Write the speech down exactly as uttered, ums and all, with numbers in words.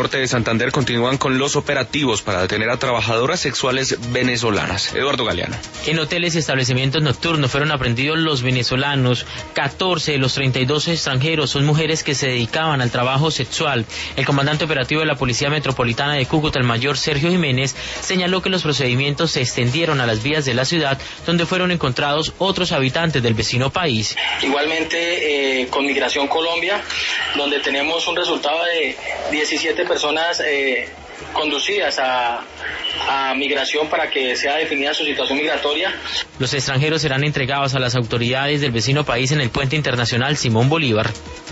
norte de Santander continúan con los operativos para detener a trabajadoras sexuales venezolanas. Eduardo Galeano. En hoteles y establecimientos nocturnos fueron aprendidos los venezolanos. catorce de los treinta y dos extranjeros son mujeres que se dedicaban al trabajo sexual. El comandante operativo de la Policía Metropolitana de Cúcuta, el mayor Sergio Jiménez, señaló que los procedimientos se extendieron a las vías de la ciudad, donde fueron encontrados otros habitantes del vecino país. Igualmente eh, con Migración Colombia, donde tenemos un resultado de diecisiete personas eh, conducidas a, a migración para que sea definida su situación migratoria. Los extranjeros serán entregados a las autoridades del vecino país en el puente internacional Simón Bolívar.